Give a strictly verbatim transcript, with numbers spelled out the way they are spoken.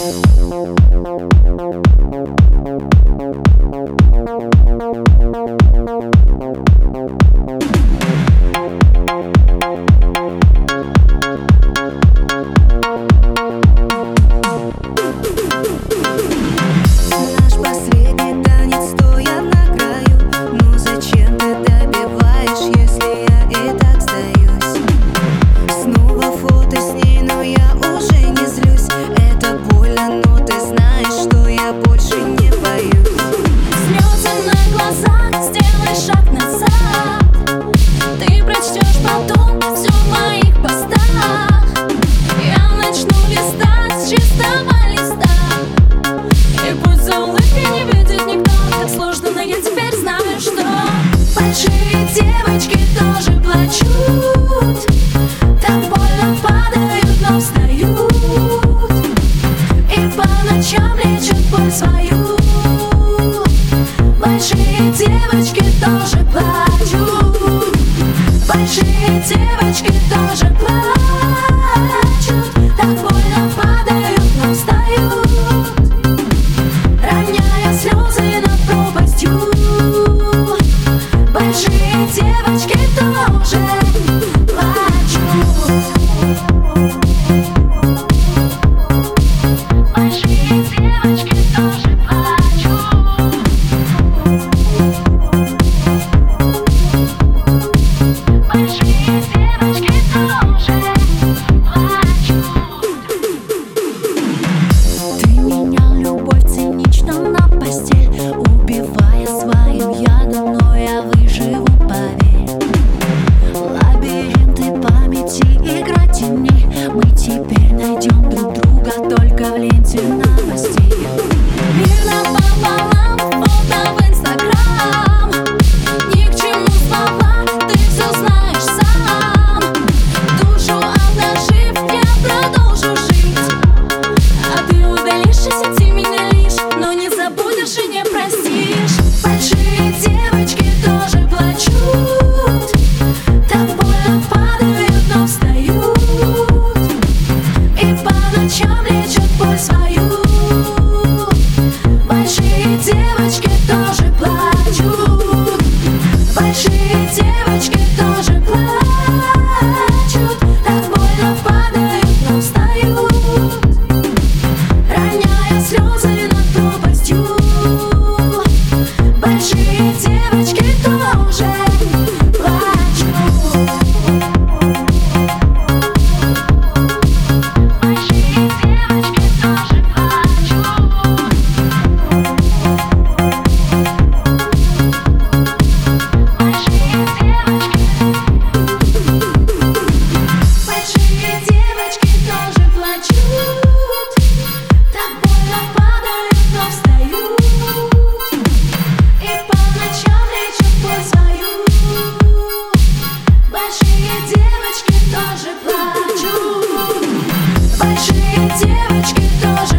Большие девочки тоже плачут, так больно падают, но встают, и по ночам лечат боль свою. Большие девочки тоже плачут, большие девочки тоже плачут, так больно падают, но встают, роняя слезы над пропастью. Большие девочки тоже плачут. Большие девочки тоже плачут. Большие девочки тоже плачут. Ты менял любовь цинично на постель, убивая своим ядом, но я выживу, поверь. Лабиринты памяти, игра теней. Мы теперь найдем друг друга только в ленте новостей. Мир напополам, фото в Инстаграм. Ни к чему слова, ты все знаешь сам. Душу обнажив, я продолжу жить, а ты удалишь из сети меня лишь, но не забудешь и не простишь. Большие девочки тоже плачут, так больно падают, но встают, и по ночам лечат боль свою. Большие девочки тоже плачут, большие девочки тоже плачут, так больно падают, но встают, роняя слезы над пропастью. Большие девочки тоже плачут. Большие девочки тоже плачут. Большие девочки. Большие девочки тоже плачут, так больно падают, но встают, и по ночам лечат боль свою. Большие девочки тоже плачут. Большие девочки тоже